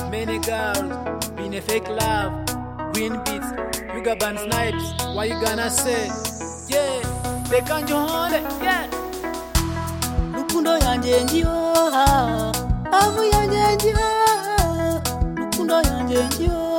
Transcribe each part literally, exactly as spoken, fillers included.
Many girls, been a fake love. Green beats, you got band snipes. What you gonna say? Yeah, they can't hold it, yeah. Rukundo yanje njiyo, avu yanje njiyo. Rukundo yanje njiyo,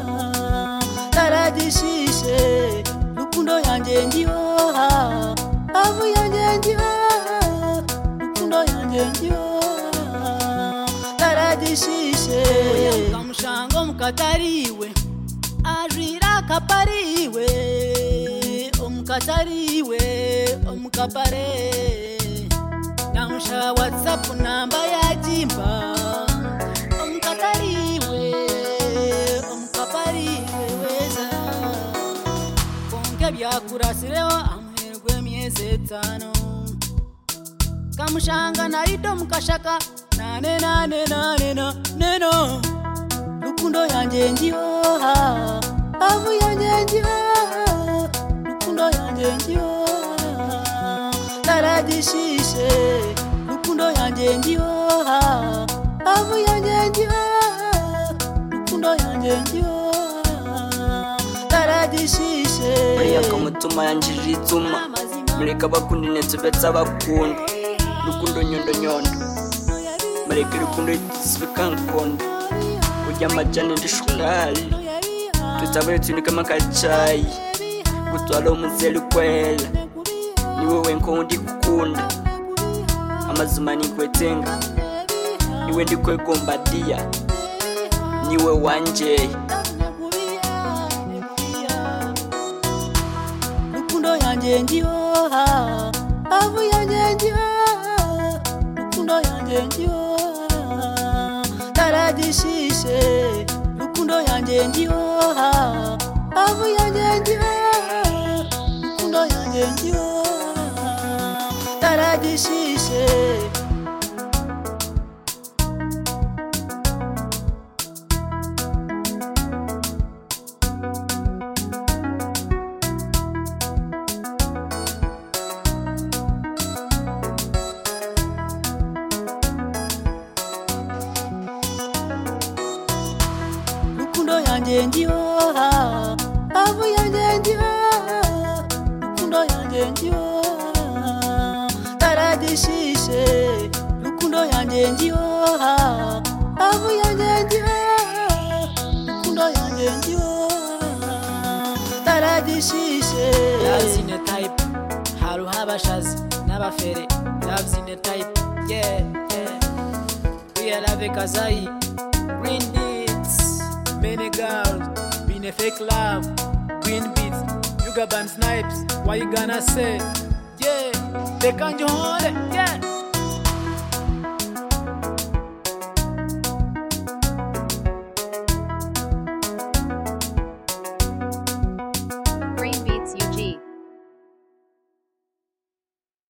taradishishe. Rukundo yanje njiyo, avu yanje njiyo. Rukundo yanje njiyo, taradishishe. Kamushango mukatariwe, ajira kapariwe. Omukatariwe, omukapare. Namusha WhatsApp namba ya jimba. Omukatariwe, omukapariwe weza. Konke byakurasireho amherwe myezi etano. Kamushanga naido mukashaka nane nane nane na neno. Rukundo yanje njiyo, avu yanje njiyo. Rukundo yanje njiyo, taradishishe. Rukundo yanje njiyo, avu yanje njiyo. Rukundo yanje njiyo, taradishishe. Mariya kamutuma yanjirira ituma. Mureka bakundi netse betsa bakunda. Rukundo nyondo nyondo. Mareka rukundo isibika nkondo. Ujya majani ndishukali. Tutabure tunika makachayi. Gutwala umuzeli kwela. Ni wewe nkondi kukunda. Amazima nikwetenga. Niwe ndikwegombadia. Niwe wanje. Rukundo yanje njiyo, avu yanje njiyo. Rukundo yanje njiyo, taradishishe. Rukundo yanje njiyo, avu yanje njiyo. Rukundo yanje njiyo, taradishishe. Rukundo yanje njiyo, avu yanje njiyo. Rukundo yanje njiyo, taradishishe. Rukundo yanje njiyo, avu yanje njiyo. Rukundo yanje njiyo, taradishishe. Love's in a type, haru habashazi n'abafere. Love's in a type, yeah, yeah. We are love kazai, green beats. Many girls, been a fake love. Green beats, you got band snipes. What you gonna say? Yeah, they can't hold it, yeah.